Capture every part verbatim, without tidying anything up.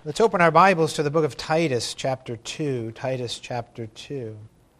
Let's open our Bibles to the book of Titus, chapter two. Titus, chapter two.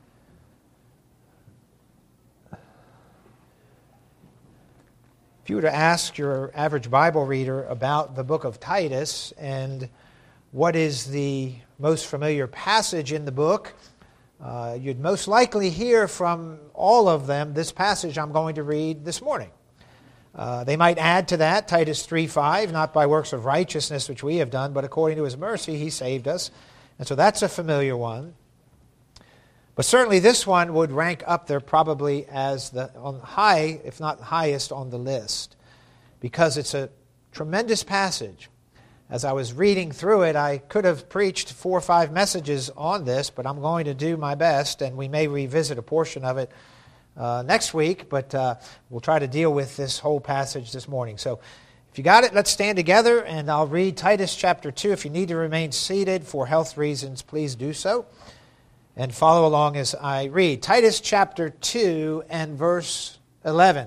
If you were to ask your average Bible reader about the book of Titus and what is the most familiar passage in the book, uh, you'd most likely hear from all of them this passage I'm going to read this morning. Uh, they might add to that Titus three five, not by works of righteousness which we have done, but according to His mercy He saved us. And so that's a familiar one. But certainly this one would rank up there probably as the on high, if not highest on the list, because it's a tremendous passage. As I was reading through it, I could have preached four or five messages on this, but I'm going to do my best, and we may revisit a portion of it Uh, next week, but uh, we'll try to deal with this whole passage this morning. So if you got it, let's stand together, and I'll read Titus chapter two. If you need to remain seated for health reasons, please do so, and follow along as I read. Titus chapter two and verse eleven.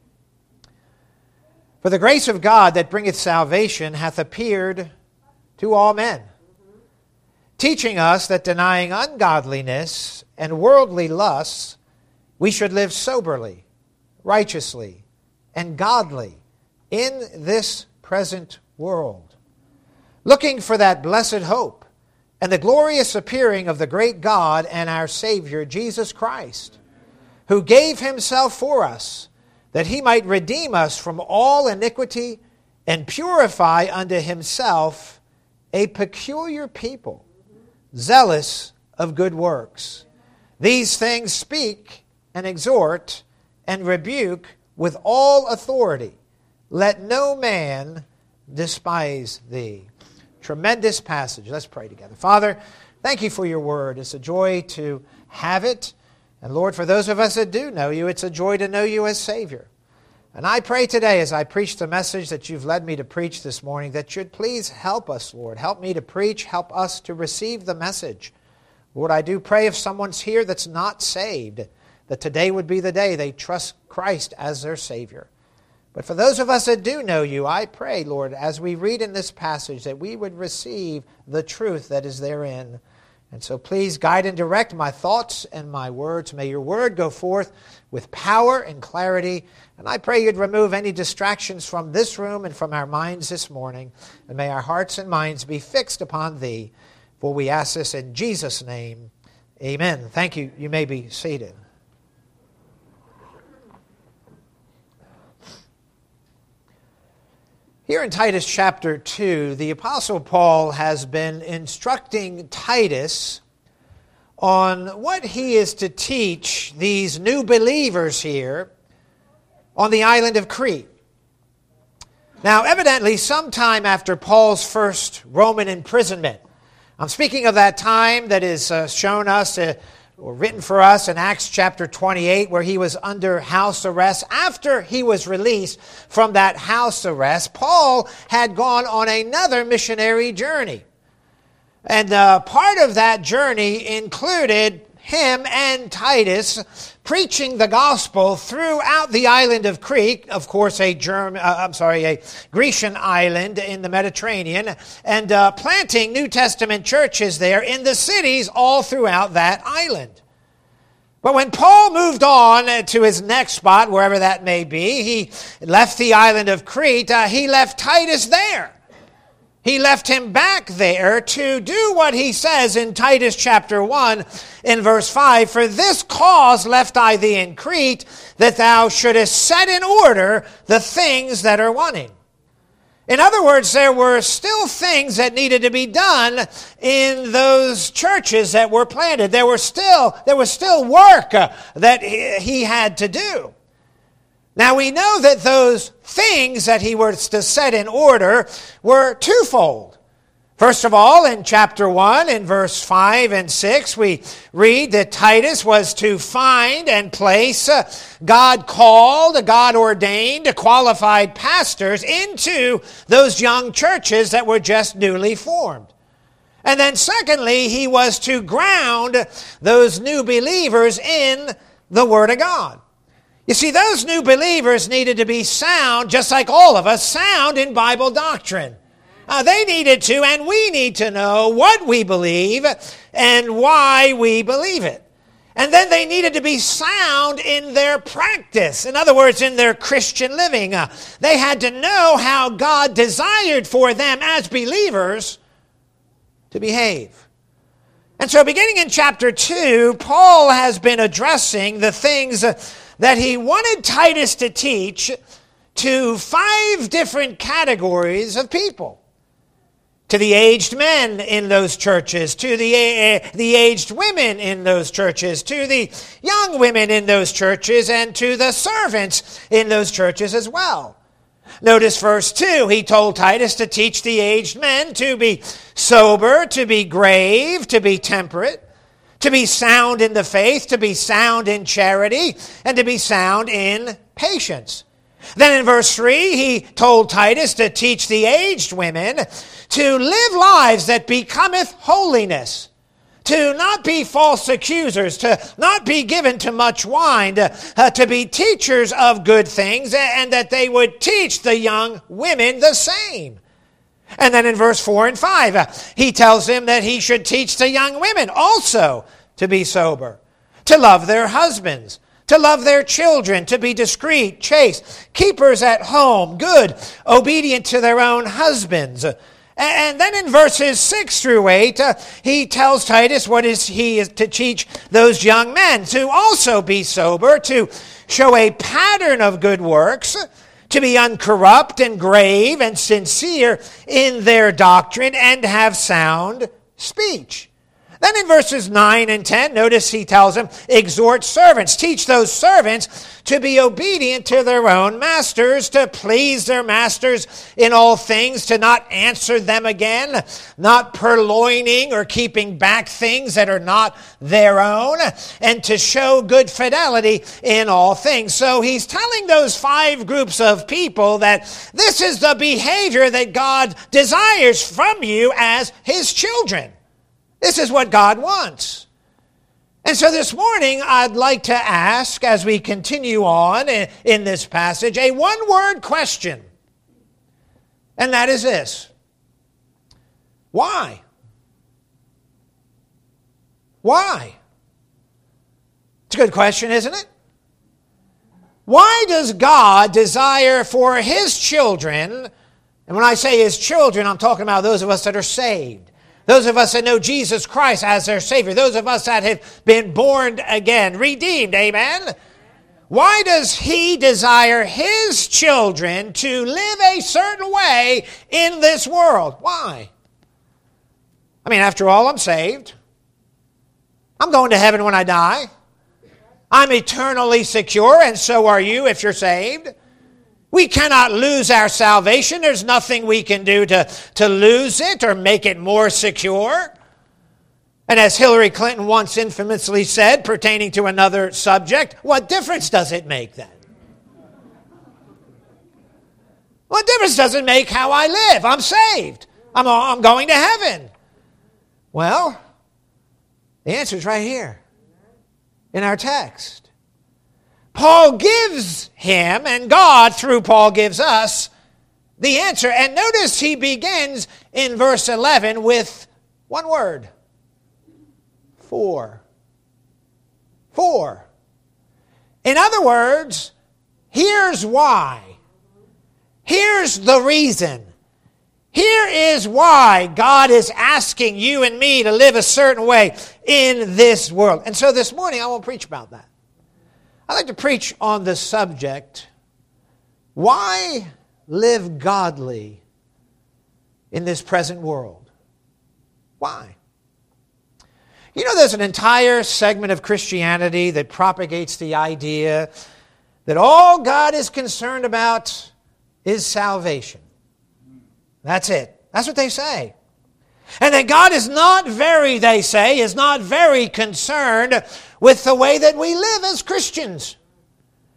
For the grace of God that bringeth salvation hath appeared to all men, teaching us that denying ungodliness and worldly lusts, we should live soberly, righteously, and godly in this present world, looking for that blessed hope and the glorious appearing of the great God and our Savior, Jesus Christ, who gave Himself for us, that He might redeem us from all iniquity and purify unto Himself a peculiar people, zealous of good works. These things speak and exhort and rebuke with all authority. Let no man despise thee. Tremendous passage. Let's pray together. Father, thank You for Your word. It's a joy to have it. And Lord, for those of us that do know You, it's a joy to know You as Savior. And I pray today as I preach the message that You've led me to preach this morning, that You'd please help us, Lord. Help me to preach. Help us to receive the message. Lord, I do pray if someone's here that's not saved, that today would be the day they trust Christ as their Savior. But for those of us that do know You, I pray, Lord, as we read in this passage, that we would receive the truth that is therein. And so please guide and direct my thoughts and my words. May Your word go forth with power and clarity. And I pray You'd remove any distractions from this room and from our minds this morning. And may our hearts and minds be fixed upon Thee. For we ask this in Jesus' name. Amen. Thank you. You may be seated. Here in Titus chapter two, the Apostle Paul has been instructing Titus on what he is to teach these new believers here on the island of Crete. Now, evidently, sometime after Paul's first Roman imprisonment, I'm speaking of that time that is uh, shown us uh, or written for us in Acts chapter twenty-eight, where he was under house arrest. After he was released from that house arrest, Paul had gone on another missionary journey. And uh, part of that journey included him and Titus preaching the gospel throughout the island of Crete, of course a German, uh, I'm sorry, a Grecian island in the Mediterranean, and uh, planting New Testament churches there in the cities all throughout that island. But when Paul moved on to his next spot, wherever that may be, he left the island of Crete, uh, he left Titus there. He left him back there to do what he says in Titus chapter one in verse five. For this cause left I thee in Crete, that thou shouldest set in order the things that are wanting. In other words, there were still things that needed to be done in those churches that were planted. There were still, there was still work uh, that he had to do. Now we know that those things that he was to set in order were twofold. First of all, in chapter one, in verse five and six, we read that Titus was to find and place uh, God-called, God-ordained, qualified pastors into those young churches that were just newly formed. And then secondly, he was to ground those new believers in the Word of God. You see, those new believers needed to be sound, just like all of us, sound in Bible doctrine. uh, they needed to, and we need to know what we believe and why we believe it. And then they needed to be sound in their practice. In other words, in their Christian living. Uh, they had to know how God desired for them as believers to behave. And so beginning in chapter two, Paul has been addressing the things that he wanted Titus to teach to five different categories of people. To the aged men in those churches, to the, uh, the aged women in those churches, to the young women in those churches, and to the servants in those churches as well. Notice verse two, he told Titus to teach the aged men to be sober, to be grave, to be temperate, to be sound in the faith, to be sound in charity, and to be sound in patience. Then in verse three, he told Titus to teach the aged women to live lives that becometh holiness, to not be false accusers, to not be given to much wine, to, uh, to be teachers of good things, and that they would teach the young women the same. And then in verse four and five, uh, he tells them that he should teach the young women also to be sober, to love their husbands, to love their children, to be discreet, chaste, keepers at home, good, obedient to their own husbands. And then in verses six through eight, uh, he tells Titus what is he is to teach those young men to also be sober, to show a pattern of good works, to be uncorrupt and grave and sincere in their doctrine, and have sound speech. Then in verses nine and ten, notice he tells them, exhort servants, teach those servants to be obedient to their own masters, to please their masters in all things, to not answer them again, not purloining or keeping back things that are not their own, and to show good fidelity in all things. So he's telling those five groups of people that this is the behavior that God desires from you as his children. This is what God wants. And so this morning, I'd like to ask, as we continue on in, in this passage, a one-word question. And that is this. Why? Why? It's a good question, isn't it? Why does God desire for his children, and when I say his children, I'm talking about those of us that are saved. Those of us that know Jesus Christ as their Savior. Those of us that have been born again, redeemed. Amen? Why does he desire his children to live a certain way in this world? Why? I mean, after all, I'm saved. I'm going to heaven when I die. I'm eternally secure, and so are you if you're saved. We cannot lose our salvation. There's nothing we can do to, to lose it or make it more secure. And as Hillary Clinton once infamously said, pertaining to another subject, what difference does it make then? What difference does it make how I live? I'm saved. I'm, I'm going to heaven. Well, the answer is right here in our text. Paul gives him, and God, through Paul, gives us the answer. And notice he begins in verse eleven with one word. For. For. In other words, here's why. Here's the reason. Here is why God is asking you and me to live a certain way in this world. And so this morning I won't preach about that. I'd like to preach on the subject, why live godly in this present world? Why? You know, there's an entire segment of Christianity that propagates the idea that all God is concerned about is salvation. That's it. That's what they say. And that God is not very, they say, is not very concerned with the way that we live as Christians.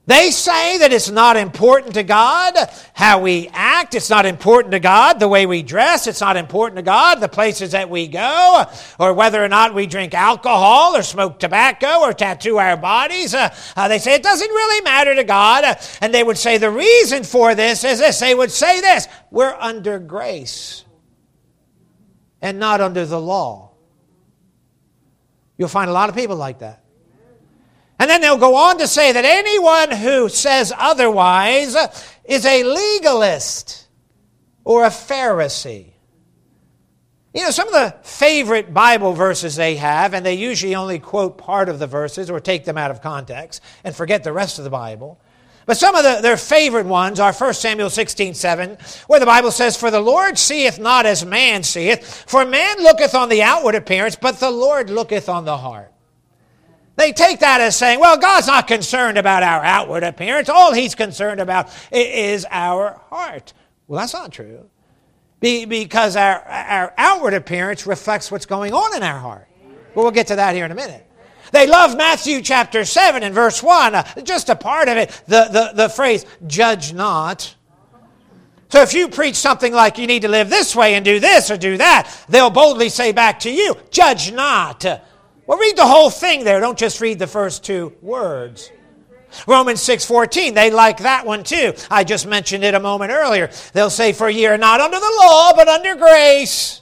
They say that it's not important to God how we act. It's not important to God the way we dress. It's not important to God the places that we go, or whether or not we drink alcohol or smoke tobacco or tattoo our bodies. Uh, uh, they say it doesn't really matter to God. Uh, and they would say the reason for this is this. They would say this: we're under grace and not under the law. You'll find a lot of people like that. And then they'll go on to say that anyone who says otherwise is a legalist or a Pharisee. You know, some of the favorite Bible verses they have, and they usually only quote part of the verses or take them out of context and forget the rest of the Bible. But some of the, their favorite ones are First Samuel sixteen seven, where the Bible says, "For the Lord seeth not as man seeth, for man looketh on the outward appearance, but the Lord looketh on the heart." They take that as saying, well, God's not concerned about our outward appearance. All He's concerned about is our heart. Well, that's not true. Be, because our, our outward appearance reflects what's going on in our heart. Well, we'll get to that here in a minute. They love Matthew chapter seven and verse one. Uh, just a part of it, the, the, the phrase, "judge not." So if you preach something like you need to live this way and do this or do that, they'll boldly say back to you, "Judge not." Well, read the whole thing there. Don't just read the first two words. Romans six fourteen, they like that one too. I just mentioned it a moment earlier. They'll say, "For ye are not under the law, but under grace."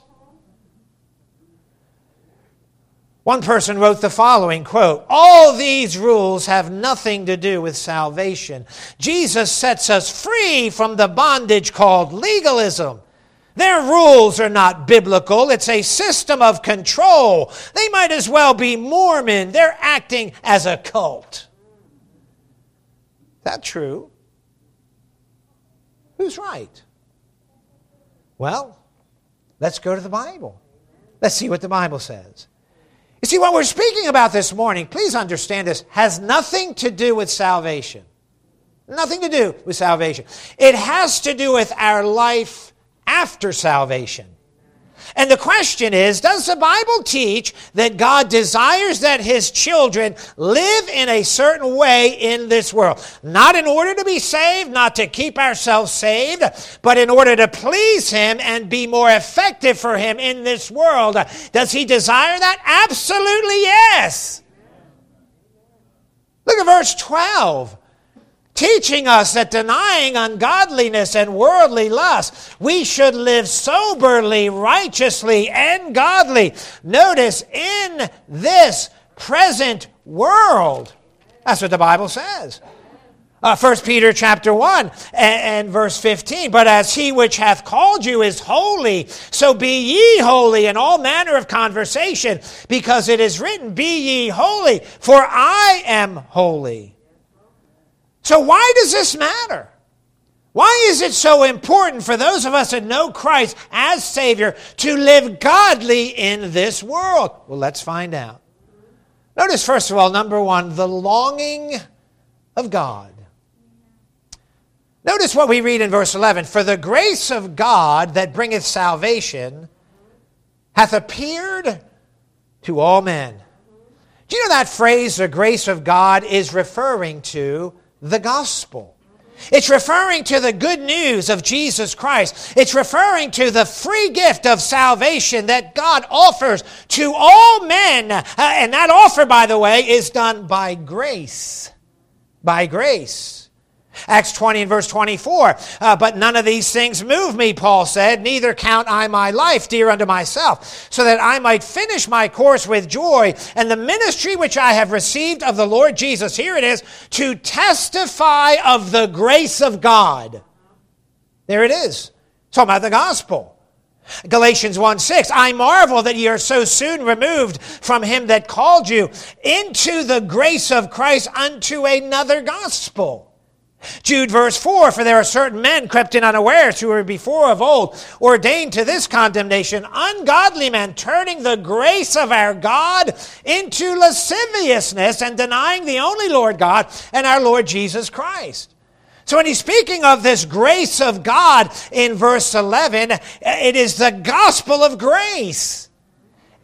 One person wrote the following, quote, "All these rules have nothing to do with salvation. Jesus sets us free from the bondage called legalism. Their rules are not biblical. It's a system of control. They might as well be Mormon. They're acting as a cult." Is that true? Who's right? Well, let's go to the Bible. Let's see what the Bible says. You see, what we're speaking about this morning, please understand this, has nothing to do with salvation. Nothing to do with salvation. It has to do with our life after salvation. And the question is, does the Bible teach that God desires that His children live in a certain way in this world? Not in order to be saved, not to keep ourselves saved, but in order to please Him and be more effective for Him in this world. Does He desire that? Absolutely yes. Look at verse twelve. Teaching us that denying ungodliness and worldly lust, we should live soberly, righteously, and godly. Notice, in this present world. That's what the Bible says. Uh, First Peter chapter one and, and verse fifteen. "But as He which hath called you is holy, so be ye holy in all manner of conversation, because it is written, Be ye holy, for I am holy." So why does this matter? Why is it so important for those of us that know Christ as Savior to live godly in this world? Well, let's find out. Notice, first of all, number one, the longing of God. Notice what we read in verse eleven. "For the grace of God that bringeth salvation hath appeared to all men." Do you know that phrase, the grace of God, is referring to the gospel? It's referring to the good news of Jesus Christ. It's referring to the free gift of salvation that God offers to all men. Uh, and that offer, by the way, is done by grace. By grace. Acts twenty and verse twenty-four, uh, "But none of these things move me," Paul said, "neither count I my life dear unto myself, so that I might finish my course with joy, and the ministry which I have received of the Lord Jesus," here it is, "to testify of the grace of God." There it is. Talking about the gospel. Galatians one six, "I marvel that ye are so soon removed from Him that called you into the grace of Christ unto another gospel." Jude verse four, "For there are certain men crept in unawares, who were before of old ordained to this condemnation, ungodly men, turning the grace of our God into lasciviousness, and denying the only Lord God and our Lord Jesus Christ." So when he's speaking of this grace of God in verse eleven, it is the gospel of grace.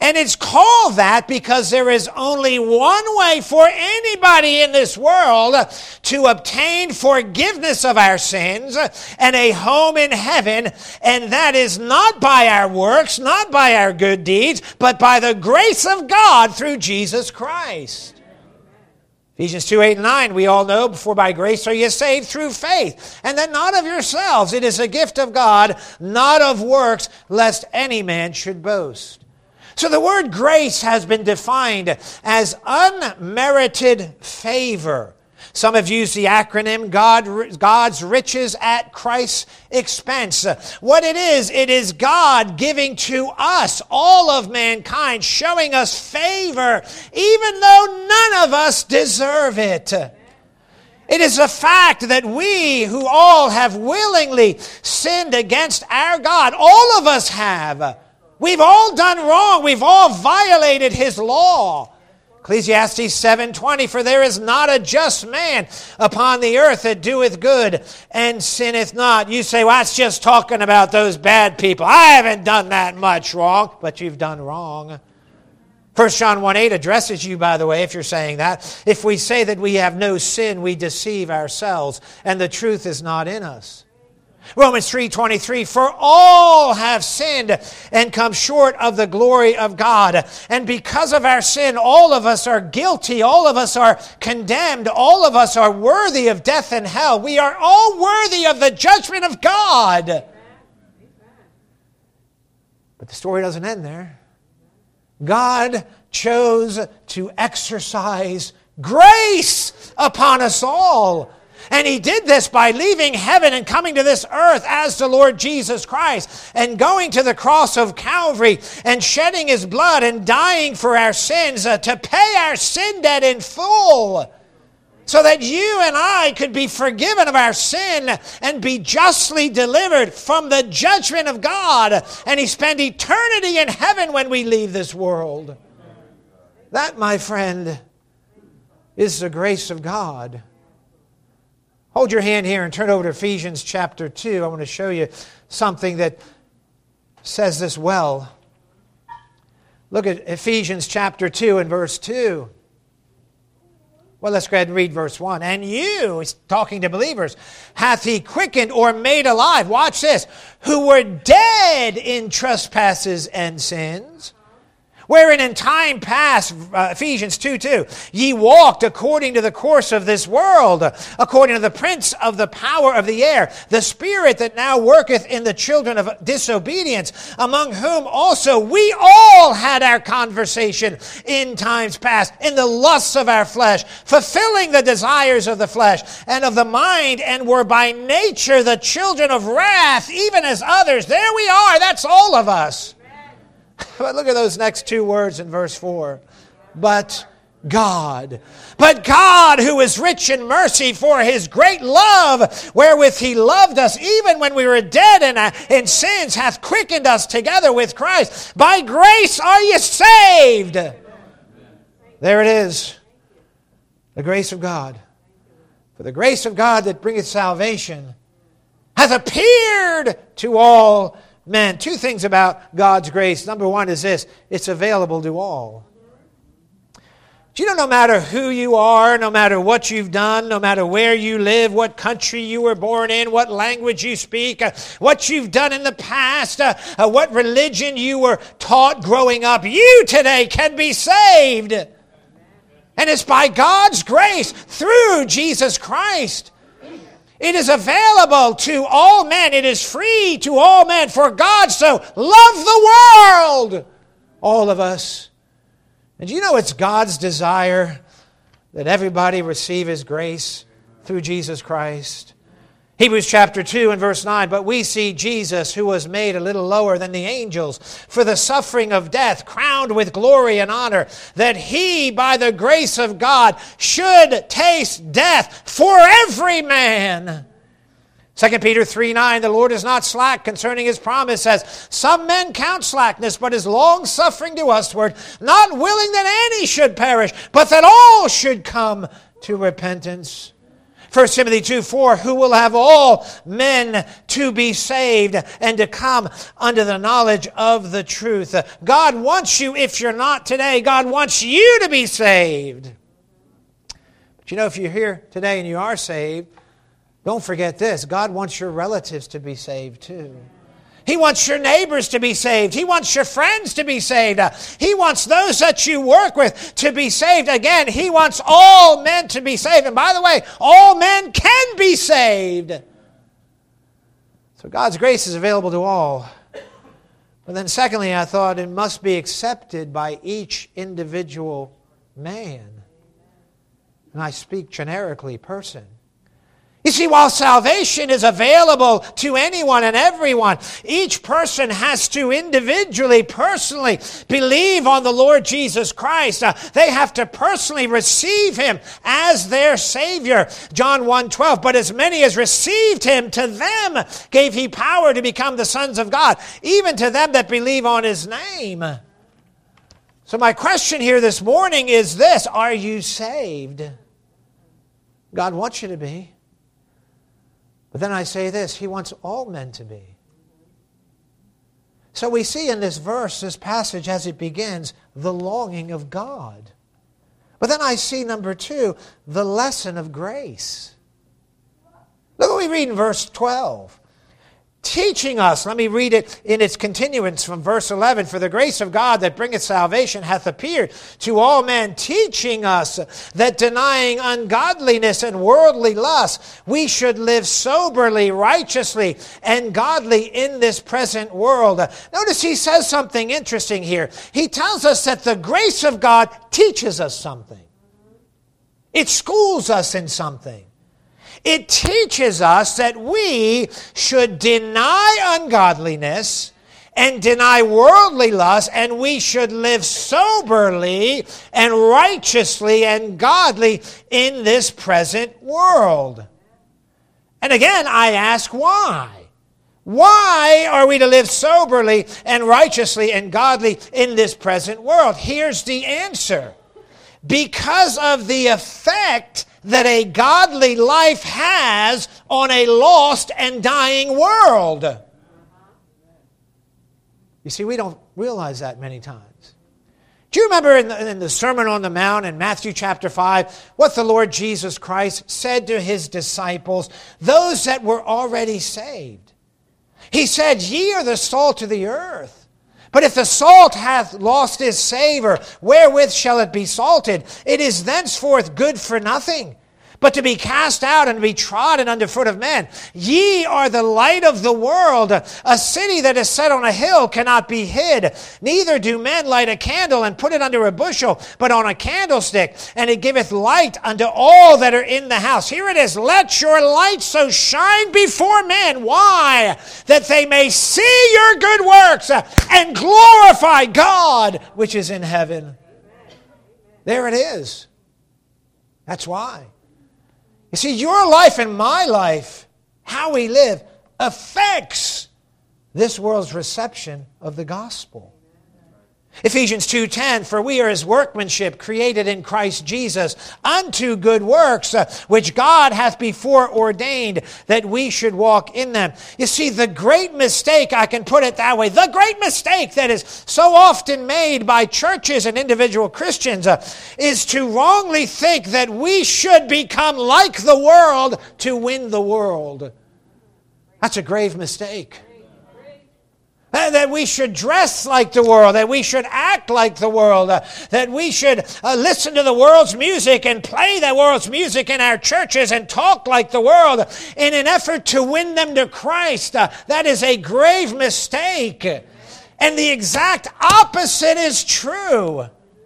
And it's called that because there is only one way for anybody in this world to obtain forgiveness of our sins and a home in heaven, and that is not by our works, not by our good deeds, but by the grace of God through Jesus Christ. Ephesians two, eight, and nine, we all know, for by grace are you saved through faith, and that not of yourselves. It is a gift of God, not of works, lest any man should boast. So the word grace has been defined as unmerited favor. Some have used the acronym God, God's riches at Christ's expense. What it is, it is God giving to us, all of mankind, showing us favor, even though none of us deserve it. It is a fact that we who all have willingly sinned against our God, all of us have. We've all done wrong. We've all violated His law. Ecclesiastes seven twenty, for there is not a just man upon the earth that doeth good and sinneth not. You say, well, that's just talking about those bad people. I haven't done that much wrong, but you've done wrong. First John one eight addresses you, by the way, if you're saying that. If we say that we have no sin, we deceive ourselves, and the truth is not in us. Romans three twenty-three, for all have sinned and come short of the glory of God. And because of our sin, all of us are guilty. All of us are condemned. All of us are worthy of death and hell. We are all worthy of the judgment of God. But the story doesn't end there. God chose to exercise grace upon us all. And He did this by leaving heaven and coming to this earth as the Lord Jesus Christ and going to the cross of Calvary and shedding His blood and dying for our sins uh, to pay our sin debt in full so that you and I could be forgiven of our sin and be justly delivered from the judgment of God, and He spend eternity in heaven when we leave this world. That, my friend, is the grace of God. Hold your hand here and turn over to Ephesians chapter two. I want to show you something that says this well. Look at Ephesians chapter two and verse two. Well, let's go ahead and read verse one. And you, he's talking to believers, hath He quickened or made alive, watch this, who were dead in trespasses and sins, wherein in time past, uh, Ephesians two two, ye walked according to the course of this world, according to the prince of the power of the air, the spirit that now worketh in the children of disobedience, among whom also we all had our conversation in times past, in the lusts of our flesh, fulfilling the desires of the flesh and of the mind, and were by nature the children of wrath, even as others. There we are, that's all of us. But look at those next two words in verse four. But God. But God, who is rich in mercy, for His great love, wherewith He loved us, even when we were dead in, uh, in sins, hath quickened us together with Christ. By grace are ye saved. There it is. The grace of God. For the grace of God that bringeth salvation hath appeared to all men. Two things about God's grace. Number one is this: it's available to all. Do you know no matter who you are, no matter what you've done, no matter where you live, what country you were born in, what language you speak, uh, what you've done in the past, uh, uh, what religion you were taught growing up, you today can be saved. And it's by God's grace through Jesus Christ. It is available to all men. It is free to all men. For God so loved the world, all of us. And do you know it's God's desire that everybody receive His grace through Jesus Christ? Hebrews chapter two and verse nine, but we see Jesus, who was made a little lower than the angels, for the suffering of death, crowned with glory and honor, that He, by the grace of God, should taste death for every man. Second Peter three nine, the Lord is not slack concerning His promise, as some men count slackness, but is long-suffering to usward, not willing that any should perish, but that all should come to repentance. First Timothy two four, who will have all men to be saved and to come unto the knowledge of the truth. God wants you, if you're not today, God wants you to be saved. But you know, if you're here today and you are saved, don't forget this. God wants your relatives to be saved too. He wants your neighbors to be saved. He wants your friends to be saved. He wants those that you work with to be saved. Again, He wants all men to be saved. And by the way, all men can be saved. So God's grace is available to all. But then secondly, I thought it must be accepted by each individual man. And I speak generically, person. You see, while salvation is available to anyone and everyone, each person has to individually, personally believe on the Lord Jesus Christ. Uh, they have to personally receive Him as their Savior. John one twelve, but as many as received Him, to them gave He power to become the sons of God, even to them that believe on His name. So my question here this morning is this: are you saved? God wants you to be. But then I say this, He wants all men to be. So we see in this verse, this passage as it begins, the longing of God. But then I see, number two, the lesson of grace. Look what we read in verse twelve. Teaching us, let me read it in its continuance from verse eleven. For the grace of God that bringeth salvation hath appeared to all men, teaching us that denying ungodliness and worldly lust, we should live soberly, righteously, and godly in this present world. Notice he says something interesting here. He tells us that the grace of God teaches us something. It schools us in something. It teaches us that we should deny ungodliness and deny worldly lust, and we should live soberly and righteously and godly in this present world. And again, I ask why? Why are we to live soberly and righteously and godly in this present world? Here's the answer. Because of the effect that a godly life has on a lost and dying world. You see, we don't realize that many times. Do you remember in the, in the Sermon on the Mount in Matthew chapter five, what the Lord Jesus Christ said to His disciples, those that were already saved? He said, ye are the salt of the earth. But if the salt hath lost his savor, wherewith shall it be salted? It is thenceforth good for nothing, but to be cast out and to be trodden under foot of men. Ye are the light of the world. A city that is set on a hill cannot be hid. Neither do men light a candle and put it under a bushel, but on a candlestick, and it giveth light unto all that are in the house. Here it is. Let your light so shine before men. Why? That they may see your good works and glorify God which is in heaven. There it is. That's why. You see, your life and my life, how we live, affects this world's reception of the gospel. Ephesians two ten, for we are His workmanship, created in Christ Jesus, unto good works, uh, which God hath before ordained that we should walk in them. You see, the great mistake, I can put it that way, the great mistake that is so often made by churches and individual Christians uh, is to wrongly think that we should become like the world to win the world. That's a grave mistake. That we should dress like the world, that we should act like the world, uh, that we should uh, listen to the world's music and play the world's music in our churches and talk like the world in an effort to win them to Christ. Uh, that is a grave mistake. And the exact opposite is true.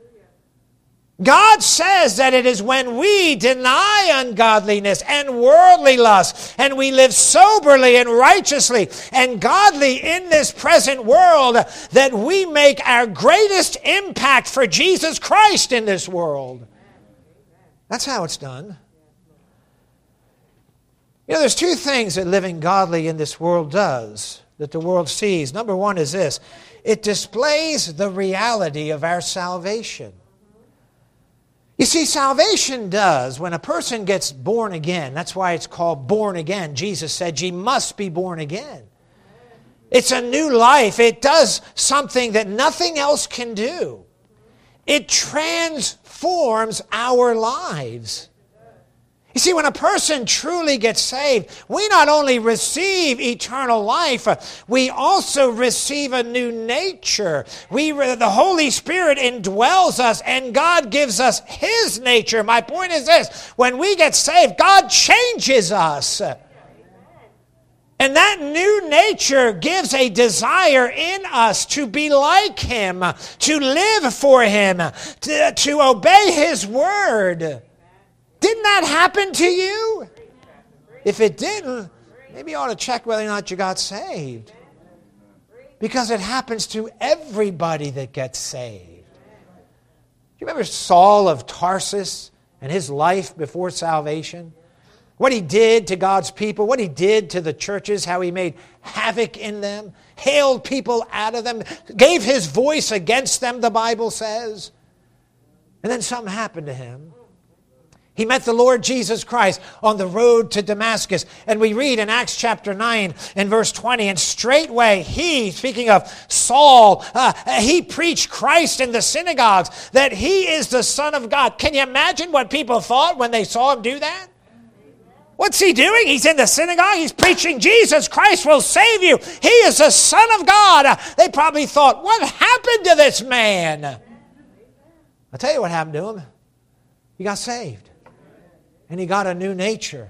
God says that it is when we deny ungodliness and worldly lust, and we live soberly and righteously and godly in this present world, that we make our greatest impact for Jesus Christ in this world. That's how it's done. You know, there's two things that living godly in this world does, that the world sees. Number one is this: it displays the reality of our salvation. You see, salvation does, when a person gets born again, that's why it's called born again. Jesus said, ye must be born again. It's a new life. It does something that nothing else can do. It transforms our lives. You see, when a person truly gets saved, we not only receive eternal life, we also receive a new nature. We, the Holy Spirit indwells us, and God gives us His nature. My point is this: when we get saved, God changes us. And that new nature gives a desire in us to be like Him, to live for Him, to, to obey His word. Didn't that happen to you? If it didn't, maybe you ought to check whether or not you got saved. Because it happens to everybody that gets saved. Do you remember Saul of Tarsus and his life before salvation? What he did to God's people, what he did to the churches, how he made havoc in them, hailed people out of them, gave his voice against them, the Bible says. And then something happened to him. He met the Lord Jesus Christ on the road to Damascus. And we read in Acts chapter nine and verse twenty, and straightway he, speaking of Saul, uh, he preached Christ in the synagogues, that he is the Son of God. Can you imagine what people thought when they saw him do that? What's he doing? He's in the synagogue. He's preaching Jesus Christ will save you. He is the Son of God. Uh, they probably thought, what happened to this man? I'll tell you what happened to him. He got saved. And he got a new nature.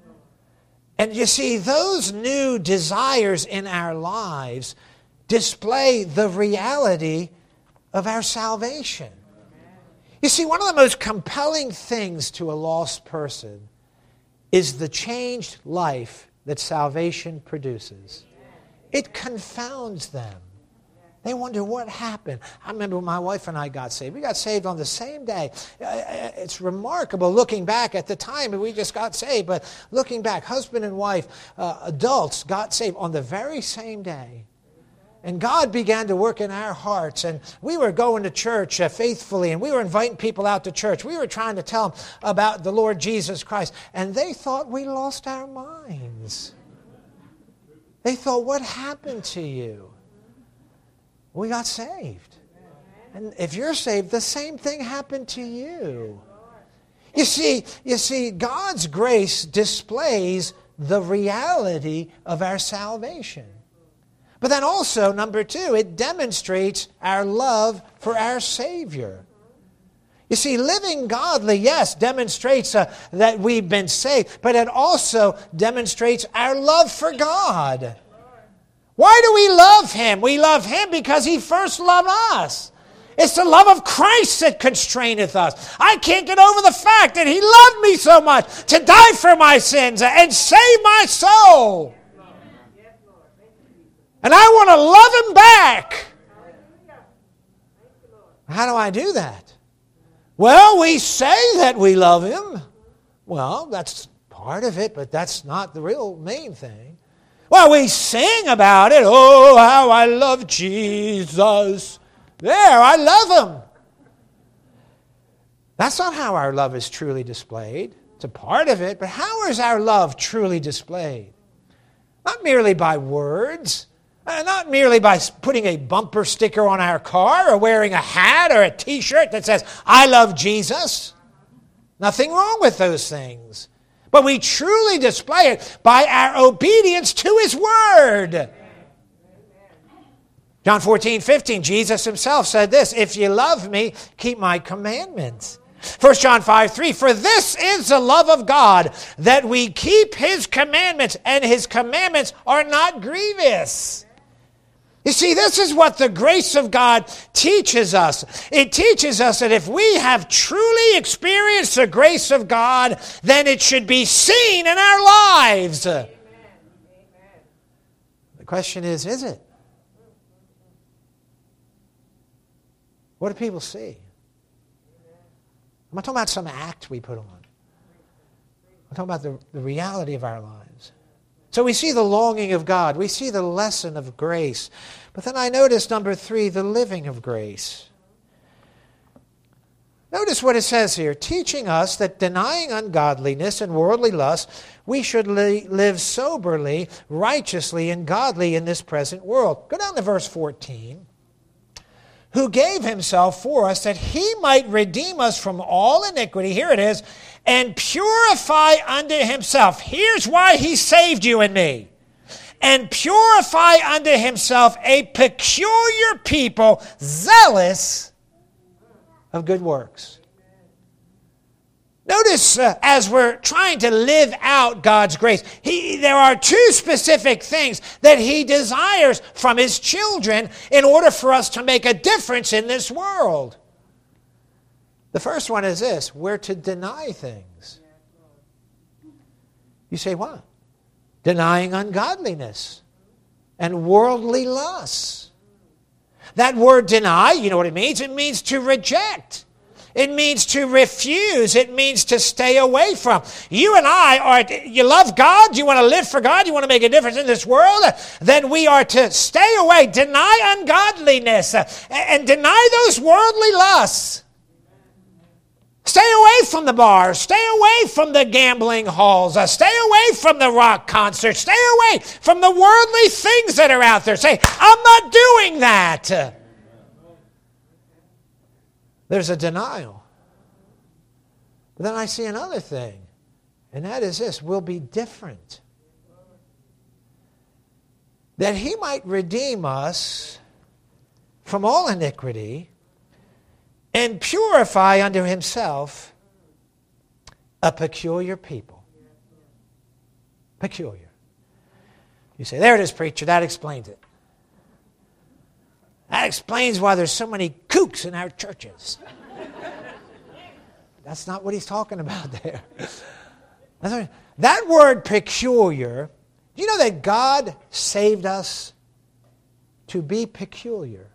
And you see, those new desires in our lives display the reality of our salvation. You see, one of the most compelling things to a lost person is the changed life that salvation produces. It confounds them. They wonder what happened. I remember when my wife and I got saved. We got saved on the same day. It's remarkable looking back at the time that we just got saved. But looking back, husband and wife, uh, adults got saved on the very same day. And God began to work in our hearts. And we were going to church uh, faithfully. And we were inviting people out to church. We were trying to tell them about the Lord Jesus Christ. And they thought we lost our minds. They thought, what happened to you? We got saved. And if you're saved, the same thing happened to you. You see, you see, God's grace displays the reality of our salvation. But then also, number two, it demonstrates our love for our Savior. You see, living godly, yes, demonstrates uh, that we've been saved, but it also demonstrates our love for God. Why do we love Him? We love Him because He first loved us. It's the love of Christ that constraineth us. I can't get over the fact that He loved me so much to die for my sins and save my soul. And I want to love Him back. How do I do that? Well, we say that we love Him. Well, that's part of it, but that's not the real main thing. Well, we sing about it. Oh, how I love Jesus. There, I love Him. That's not how our love is truly displayed. It's a part of it, but how is our love truly displayed? Not merely by words, uh, not merely by putting a bumper sticker on our car or wearing a hat or a t-shirt that says, I love Jesus. Nothing wrong with those things. But we truly display it by our obedience to His Word. John fourteen, fifteen, Jesus Himself said this, if you love me, keep my commandments. First John five, three, for this is the love of God, that we keep His commandments, and His commandments are not grievous. You see, this is what the grace of God teaches us. It teaches us that if we have truly experienced the grace of God, then it should be seen in our lives. Amen. The question is, is it? What do people see? I'm not talking about some act we put on. I'm talking about the, the reality of our lives. So we see the longing of God. We see the lesson of grace. But then I notice, number three, the living of grace. Notice what it says here, teaching us that denying ungodliness and worldly lust, we should li- live soberly, righteously, and godly in this present world. Go down to verse fourteen. Who gave himself for us that he might redeem us from all iniquity, here it is, and purify unto himself. Here's why he saved you and me. And purify unto himself a peculiar people, zealous of good works. Notice uh, as we're trying to live out God's grace, he, there are two specific things that he desires from his children in order for us to make a difference in this world. The first one is this, we're to deny things. You say, what? Denying ungodliness and worldly lusts. That word deny, you know what it means? It means to reject. It means to refuse. It means to stay away from. You and I are, you love God? You want to live for God? You want to make a difference in this world? Then we are to stay away, deny ungodliness, and deny those worldly lusts. Stay away from the bars. Stay away from the gambling halls. Uh, stay away from the rock concerts. Stay away from the worldly things that are out there. Say, I'm not doing that. There's a denial. But then I see another thing, and that is this, we'll be different. That he might redeem us from all iniquity and purify unto himself a peculiar people. Peculiar. You say, there it is, preacher, that explains it. That explains why there's so many kooks in our churches. That's not what he's talking about there. What, that word peculiar, do you know that God saved us to be peculiar?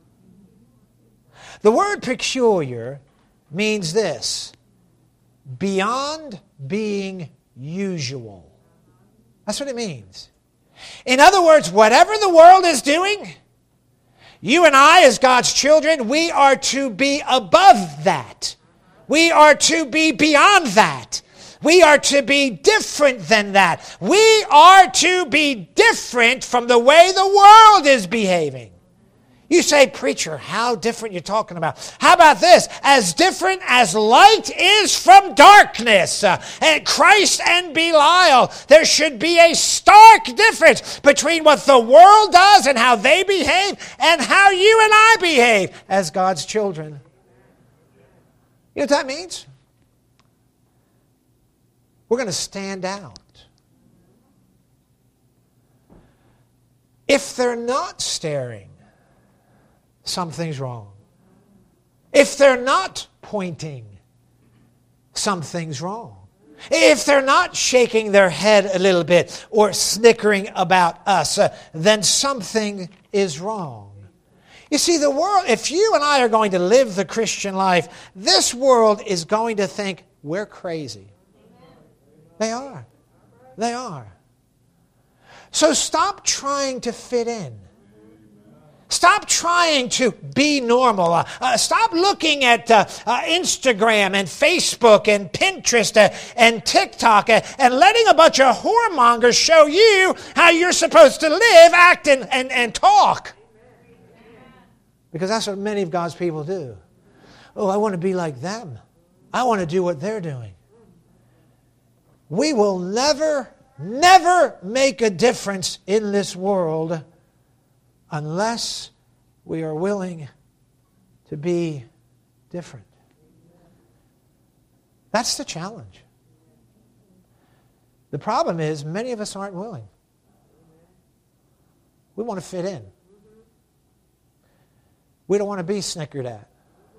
The word peculiar means this, beyond being usual. That's what it means. In other words, whatever the world is doing, you and I, as God's children, we are to be above that. We are to be beyond that. We are to be different than that. We are to be different from the way the world is behaving. You say, preacher, how different you're talking about. How about this? As different as light is from darkness. Uh, and Christ and Belial. There should be a stark difference between what the world does and how they behave and how you and I behave as God's children. You know what that means? We're going to stand out. If they're not staring, something's wrong. If they're not pointing, something's wrong. If they're not shaking their head a little bit or snickering about us, uh, then something is wrong. You see, the world, if you and I are going to live the Christian life, this world is going to think we're crazy. They are. They are. So stop trying to fit in. Stop trying to be normal. Uh, uh, stop looking at uh, uh, Instagram and Facebook and Pinterest uh, and TikTok uh, and letting a bunch of whoremongers show you how you're supposed to live, act, and, and, and talk. Because that's what many of God's people do. Oh, I want to be like them. I want to do what they're doing. We will never, never make a difference in this world unless we are willing to be different. That's the challenge. The problem is many of us aren't willing. We want to fit in. We don't want to be snickered at.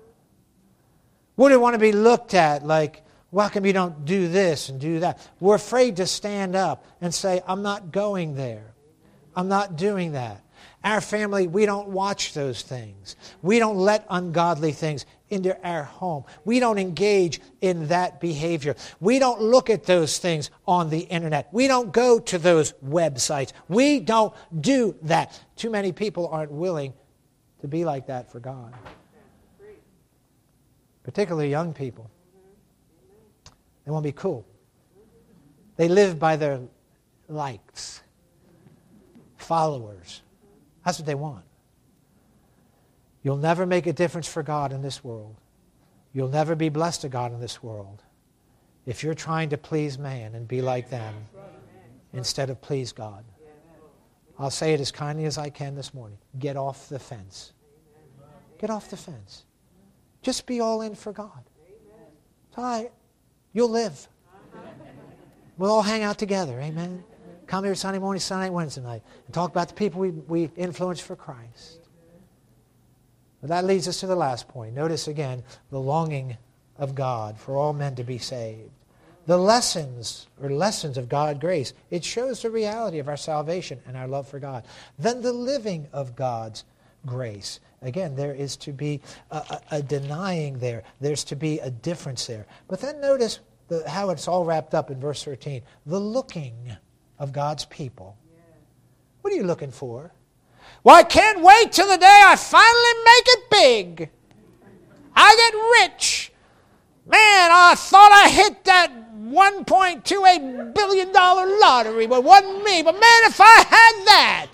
We don't want to be looked at like, why come you don't do this and do that? We're afraid to stand up and say, I'm not going there. I'm not doing that. Our family, we don't watch those things. We don't let ungodly things into our home. We don't engage in that behavior. We don't look at those things on the internet. We don't go to those websites. We don't do that. Too many people aren't willing to be like that for God. particularly young people. They want to be cool. They live by their likes, followers. That's what they want. You'll never make a difference for God in this world. You'll never be blessed to God in this world if you're trying to please man and be like them instead of please God. I'll say it as kindly as I can this morning. Get off the fence. Get off the fence. Just be all in for God. It's all right. You'll live. We'll all hang out together. Amen. Come here Sunday morning, Sunday night, Wednesday night, and talk about the people we, we influence for Christ. But that leads us to the last point. Notice again the longing of God for all men to be saved. The lessons or lessons of God's grace. It shows the reality of our salvation and our love for God. Then the living of God's grace. Again, there is to be a, a, a denying there. There's to be a difference there. But then notice the, how it's all wrapped up in verse thirteen. The looking of God's people. What are you looking for? Well, I can't wait till the day I finally make it big. I get rich. Man, I thought I hit that one point two eight billion dollars lottery, but it wasn't me. But man, if I had that.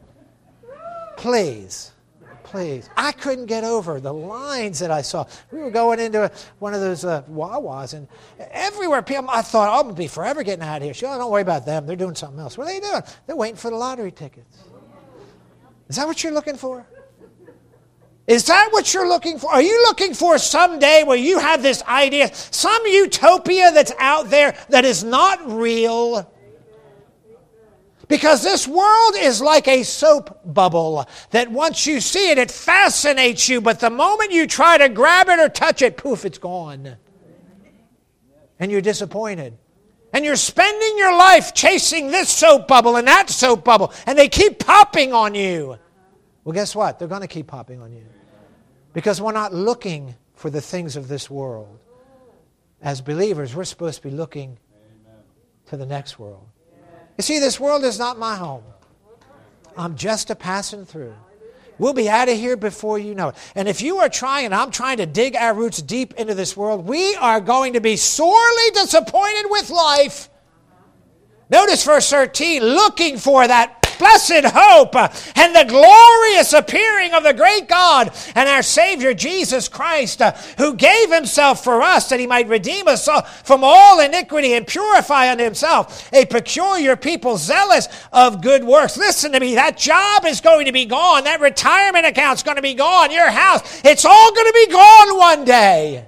Please, please. I couldn't get over the lines that I saw. We were going into one of those uh, Wawas, and everywhere people, I thought, oh, I'm going to be forever getting out of here. Sure, don't worry about them. They're doing something else. What are they doing? They're waiting for the lottery tickets. Is that what you're looking for? Is that what you're looking for? Are you looking for someday where you have this idea, some utopia that's out there that is not real? Because this world is like a soap bubble that once you see it, it fascinates you, but the moment you try to grab it or touch it, poof, it's gone. And you're disappointed. And you're spending your life chasing this soap bubble and that soap bubble, and they keep popping on you. Well, guess what? They're going to keep popping on you. Because we're not looking for the things of this world. As believers, we're supposed to be looking to the next world. You see, this world is not my home. I'm just a passing through. We'll be out of here before you know it. And if you are trying, and I'm trying to dig our roots deep into this world, we are going to be sorely disappointed with life. Notice verse thirteen, looking for that blessed hope and the glorious appearing of the great God and our Savior Jesus Christ, who gave himself for us that he might redeem us from all iniquity and purify unto himself a peculiar people zealous of good works. Listen to me, that job is going to be gone. That retirement account's going to be gone. Your house, it's all going to be gone one day.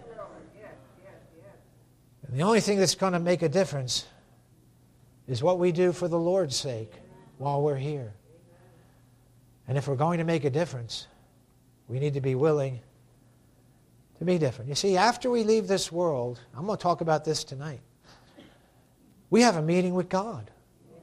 And the only thing that's going to make a difference is what we do for the Lord's sake while we're here. And if we're going to make a difference, we need to be willing to be different. You see, after we leave this world, I'm going to talk about this tonight, we have a meeting with God.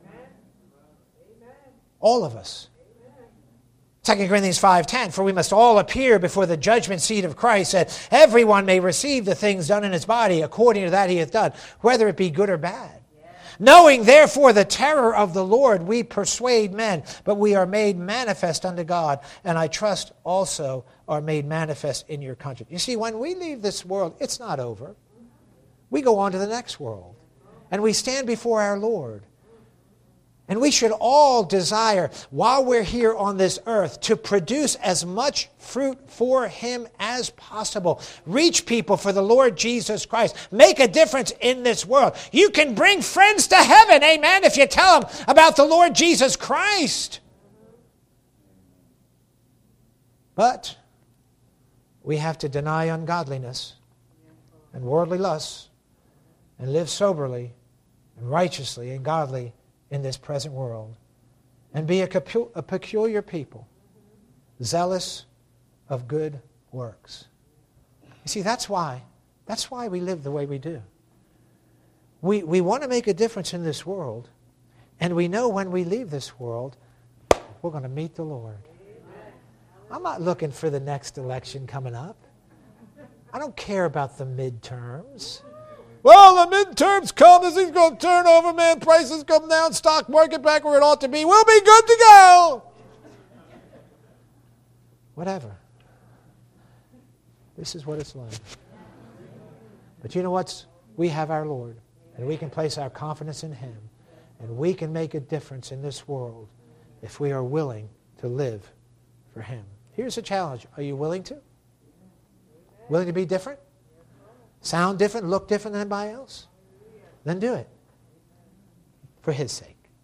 All of us. Second Corinthians five ten, for we must all appear before the judgment seat of Christ, that everyone may receive the things done in his body according to that he hath done, whether it be good or bad. Knowing therefore the terror of the Lord, we persuade men, but we are made manifest unto God, and I trust also are made manifest in your conscience. You see, when we leave this world, it's not over. We go on to the next world, and we stand before our Lord. And we should all desire, while we're here on this earth, to produce as much fruit for him as possible. Reach people for the Lord Jesus Christ. Make a difference in this world. You can bring friends to heaven, amen, if you tell them about the Lord Jesus Christ. But we have to deny ungodliness and worldly lusts and live soberly and righteously and godly in this present world, and be a, capu- a peculiar people, zealous of good works. You see, that's why, that's why we live the way we do. We, we want to make a difference in this world, and we know when we leave this world, we're going to meet the Lord. I'm not looking for the next election coming up. I don't care about the midterms. Well, the midterms come, this thing's going to turn over, man. Prices come down, stock market back where it ought to be. We'll be good to go. Whatever. This is what it's like. But you know what? We have our Lord, and we can place our confidence in Him, and we can make a difference in this world if we are willing to live for Him. Here's a challenge. Are you willing to? Willing to be different? Sound different? Look different than anybody else? Then do it for His sake.